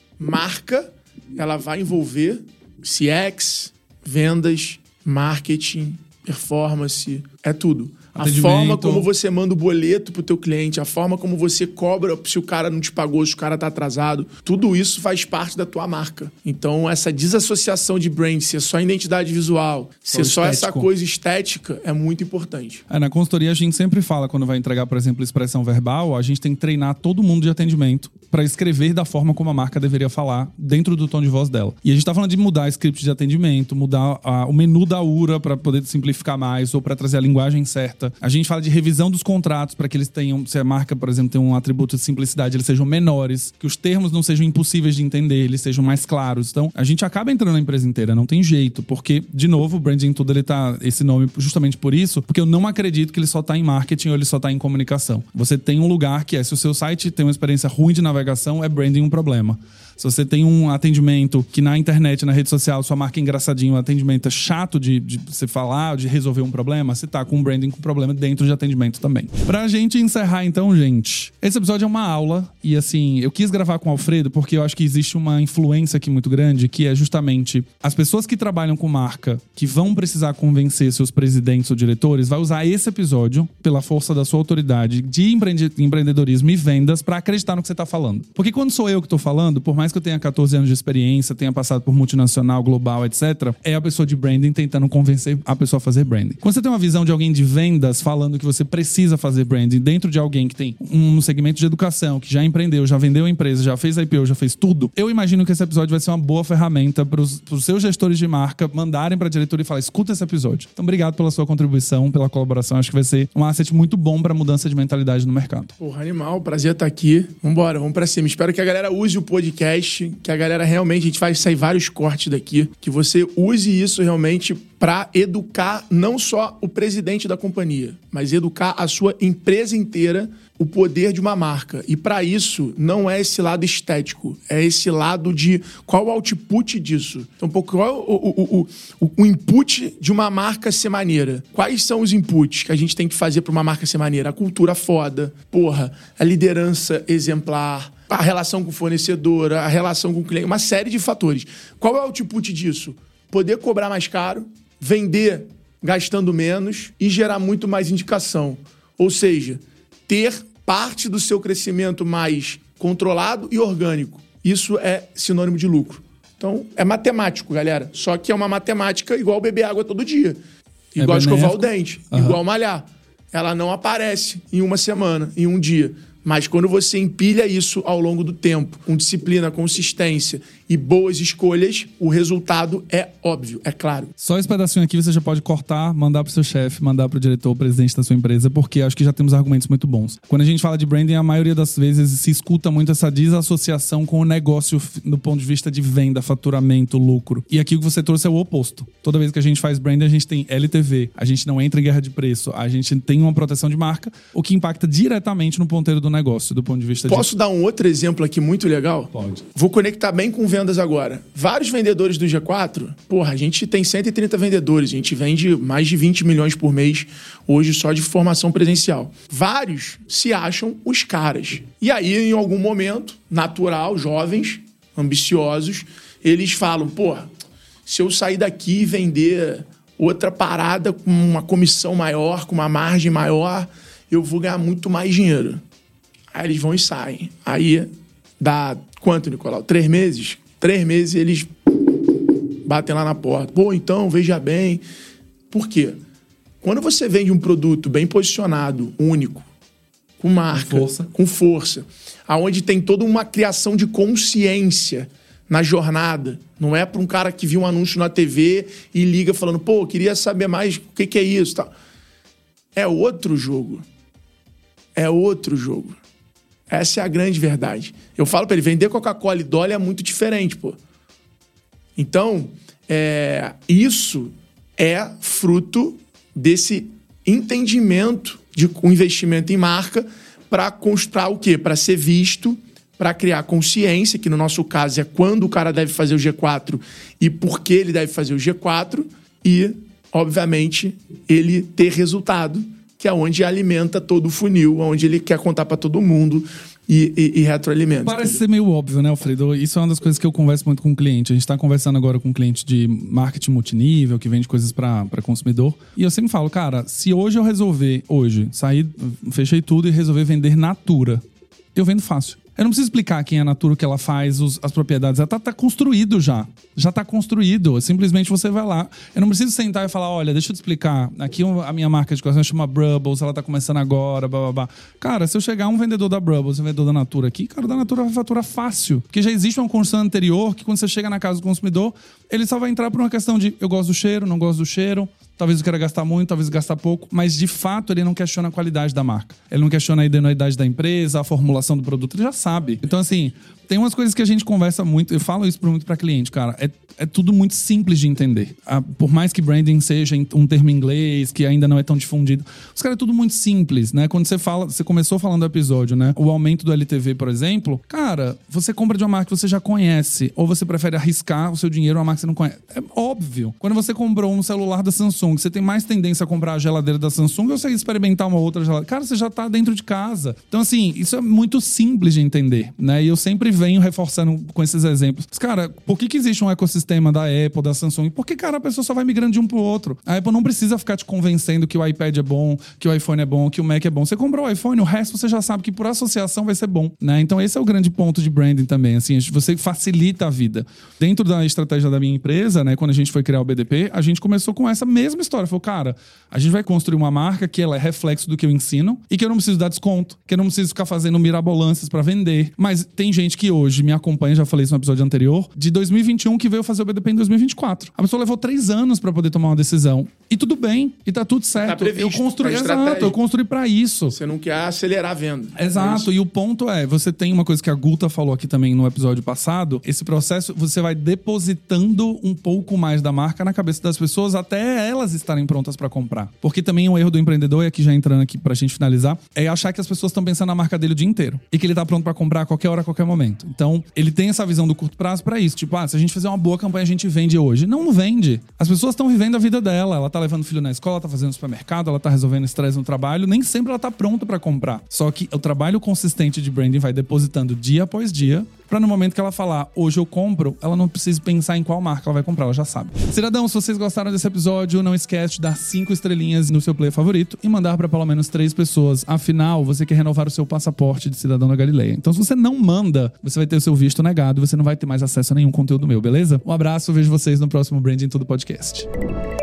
marca, ela vai envolver C X, vendas, marketing, performance, é tudo. A forma como você manda o boleto pro teu cliente, a forma como você cobra se o cara não te pagou, se o cara tá atrasado, tudo isso faz parte da tua marca. Então, essa desassociação de brand, ser só identidade visual, ser só essa coisa estética, é muito importante. É, na consultoria, a gente sempre fala, quando vai entregar, por exemplo, expressão verbal, a gente tem que treinar todo mundo de atendimento para escrever da forma como a marca deveria falar, dentro do tom de voz dela. E a gente tá falando de mudar script de atendimento, mudar a, o menu da U R A para poder simplificar mais, ou para trazer a linguagem certa. A gente fala de revisão dos contratos para que eles tenham, se a marca, por exemplo, tem um atributo de simplicidade, eles sejam menores, que os termos não sejam impossíveis de entender, eles sejam mais claros. Então, a gente acaba entrando na empresa inteira, não tem jeito, porque, de novo, o branding tudo, ele tá, esse nome justamente por isso, porque eu não acredito que ele só tá em marketing ou ele só tá em comunicação. Você tem um lugar que é, se o seu site tem uma experiência ruim de navegação, é branding um problema. Se você tem um atendimento que na internet, na rede social, sua marca é engraçadinha, um atendimento é chato de, de você falar, de resolver um problema, você tá com um branding com problema dentro de atendimento também. Pra gente encerrar então, gente, esse episódio é uma aula e assim, eu quis gravar com o Alfredo porque eu acho que existe uma influência aqui muito grande, que é justamente as pessoas que trabalham com marca, que vão precisar convencer seus presidentes ou diretores, vai usar esse episódio, pela força da sua autoridade de empreendedorismo e vendas, pra acreditar no que você tá falando. Porque quando sou eu que tô falando, por mais que eu tenha catorze anos de experiência, tenha passado por multinacional, global, etcétera, é a pessoa de branding tentando convencer a pessoa a fazer branding. Quando você tem uma visão de alguém de vendas falando que você precisa fazer branding dentro de alguém que tem um segmento de educação, que já empreendeu, já vendeu a empresa, já fez I P O, já fez tudo, eu imagino que esse episódio vai ser uma boa ferramenta para os seus gestores de marca mandarem para a diretoria e falar, escuta esse episódio. Então, obrigado pela sua contribuição, pela colaboração. Acho que vai ser um asset muito bom para mudança de mentalidade no mercado. Porra, animal. Prazer estar aqui. Vambora, vamos pra cima. Espero que a galera use o podcast, que a galera realmente, a gente vai sair vários cortes daqui, que você use isso realmente para educar não só o presidente da companhia, mas educar a sua empresa inteira o poder de uma marca. E para isso, não é esse lado estético, é esse lado de qual o output disso. Então, um pouco, qual é o, o, o, o input de uma marca ser maneira? Quais são os inputs que a gente tem que fazer para uma marca ser maneira? A cultura foda, porra, a liderança exemplar, a relação com o fornecedor, a relação com o cliente, uma série de fatores. Qual é o output disso? Poder cobrar mais caro, vender gastando menos e gerar muito mais indicação. Ou seja, ter parte do seu crescimento mais controlado e orgânico. Isso é sinônimo de lucro. Então, é matemático, galera. Só que é uma matemática igual beber água todo dia. Igual é escovar o dente. Uhum. Igual malhar. Ela não aparece em uma semana, em um dia. Mas quando você empilha isso ao longo do tempo, com disciplina, consistência e boas escolhas, o resultado é óbvio, é claro. Só esse pedacinho aqui você já pode cortar, mandar pro seu chefe, mandar pro diretor, presidente da sua empresa, porque acho que já temos argumentos muito bons. Quando a gente fala de branding, a maioria das vezes se escuta muito essa desassociação com o negócio do ponto de vista de venda, faturamento, lucro. E aqui o que você trouxe é o oposto. Toda vez que a gente faz branding, a gente tem L T V, a gente não entra em guerra de preço, a gente tem uma proteção de marca, o que impacta diretamente no ponteiro do negócio. negócio, do ponto de vista Posso de... dar um outro exemplo aqui muito legal? Pode. Vou conectar bem com vendas agora. Vários vendedores do G quatro, porra, a gente tem cento e trinta vendedores, a gente vende mais de vinte milhões por mês hoje só de formação presencial. Vários se acham os caras. E aí, em algum momento, natural, jovens, ambiciosos, eles falam, porra, se eu sair daqui e vender outra parada com uma comissão maior, com uma margem maior, eu vou ganhar muito mais dinheiro. Aí eles vão e saem. Aí dá quanto, Nicolau? Três meses? Três meses eles batem lá na porta. Pô, então, veja bem. Por quê? Quando você vende um produto bem posicionado, único, com marca, com força, com força, aonde tem toda uma criação de consciência na jornada. Não é para um cara que viu um anúncio na T V e liga falando, pô, queria saber mais o que, que é isso. Tal. É outro jogo. É outro jogo. Essa é a grande verdade. Eu falo para ele, vender Coca-Cola e Dolly é muito diferente, pô. Então, é, isso é fruto desse entendimento de um investimento em marca para construir o quê? Para ser visto, para criar consciência, que no nosso caso é quando o cara deve fazer o G quatro e por que ele deve fazer o G quatro e, obviamente, ele ter resultado, que é onde alimenta todo o funil, onde ele quer contar para todo mundo e, e, e retroalimenta. Parece ser meio óbvio, né, Alfredo? Isso é uma das coisas que eu converso muito com o cliente. A gente está conversando agora com um cliente de marketing multinível, que vende coisas para consumidor. E eu sempre falo, cara, se hoje eu resolver, hoje, sair, fechei tudo e resolver vender Natura, eu vendo fácil. Eu não preciso explicar quem é a Natura, o que ela faz, os, as propriedades. Ela tá, tá construído já. Já tá construído. Simplesmente você vai lá. Eu não preciso sentar e falar, olha, deixa eu te explicar. Aqui a minha marca de coração chama Brubbles, ela tá começando agora, blá, blá, blá. Cara, se eu chegar um vendedor da Brubbles e um vendedor da Natura aqui, cara, o da Natura vai faturar fácil. Porque já existe uma construção anterior que quando você chega na casa do consumidor, ele só vai entrar por uma questão de eu gosto do cheiro, não gosto do cheiro. Talvez eu queira gastar muito, talvez gastar pouco. Mas, de fato, ele não questiona a qualidade da marca. Ele não questiona a idoneidade da empresa, a formulação do produto. Ele já sabe. Então, assim, tem umas coisas que a gente conversa muito. Eu falo isso muito para cliente, cara. É, é tudo muito simples de entender. Ah, por mais que branding seja um termo em inglês, que ainda não é tão difundido. Os caras é tudo muito simples, né? Quando você fala... Você começou falando do episódio, né? O aumento do L T V, por exemplo. Cara, você compra de uma marca que você já conhece. Ou você prefere arriscar o seu dinheiro a uma marca que você não conhece. É óbvio. Quando você comprou um celular da Samsung, você tem mais tendência a comprar a geladeira da Samsung ou você experimentar uma outra geladeira? Cara, você já tá dentro de casa. Então, assim, isso é muito simples de entender, né? E eu sempre venho reforçando com esses exemplos. Mas, cara, por que que existe um ecossistema da Apple, da Samsung? Porque, cara, a pessoa só vai migrando de um pro outro. A Apple não precisa ficar te convencendo que o iPad é bom, que o iPhone é bom, que o Mac é bom. Você comprou o iPhone, o resto você já sabe que por associação vai ser bom, né? Então, esse é o grande ponto de branding também, assim, você facilita a vida. Dentro da estratégia da minha empresa, né, quando a gente foi criar o B D P, a gente começou com essa mesma história. Falou, cara, a gente vai construir uma marca que ela é reflexo do que eu ensino e que eu não preciso dar desconto, que eu não preciso ficar fazendo mirabolâncias pra vender. Mas tem gente que hoje me acompanha, já falei isso no episódio anterior, de dois mil e vinte e um que veio fazer o B D P em dois mil e vinte e quatro. A pessoa levou três anos pra poder tomar uma decisão. E tudo bem, e tá tudo certo. Tá previsto, eu construí, tá exato, eu construí pra isso. Você não quer acelerar a venda. Exato, é e o ponto é, você tem uma coisa que a Guta falou aqui também no episódio passado, esse processo, você vai depositando um pouco mais da marca na cabeça das pessoas até elas estarem prontas pra comprar. Porque também um erro do empreendedor, e aqui já entrando aqui pra gente finalizar, é achar que as pessoas estão pensando na marca dele o dia inteiro. E que ele tá pronto pra comprar a qualquer hora, a qualquer momento. Então, ele tem essa visão do curto prazo pra isso. Tipo, ah, se a gente fizer uma boa campanha, a gente vende hoje. Não, não vende. As pessoas estão vivendo a vida dela. Ela tá levando o filho na escola, ela tá fazendo supermercado, ela tá resolvendo estresse no trabalho. Nem sempre ela tá pronta pra comprar. Só que o trabalho consistente de branding vai depositando dia após dia, pra no momento que ela falar, hoje eu compro, ela não precisa pensar em qual marca ela vai comprar, ela já sabe. Cidadão, se vocês gostaram desse episódio, não esquece de dar cinco estrelinhas no seu player favorito e mandar pra pelo menos três pessoas. Afinal, você quer renovar o seu passaporte de cidadão da Galileia. Então, se você não manda, você vai ter o seu visto negado e você não vai ter mais acesso a nenhum conteúdo meu, beleza? Um abraço, vejo vocês no próximo Branding Tudo Podcast.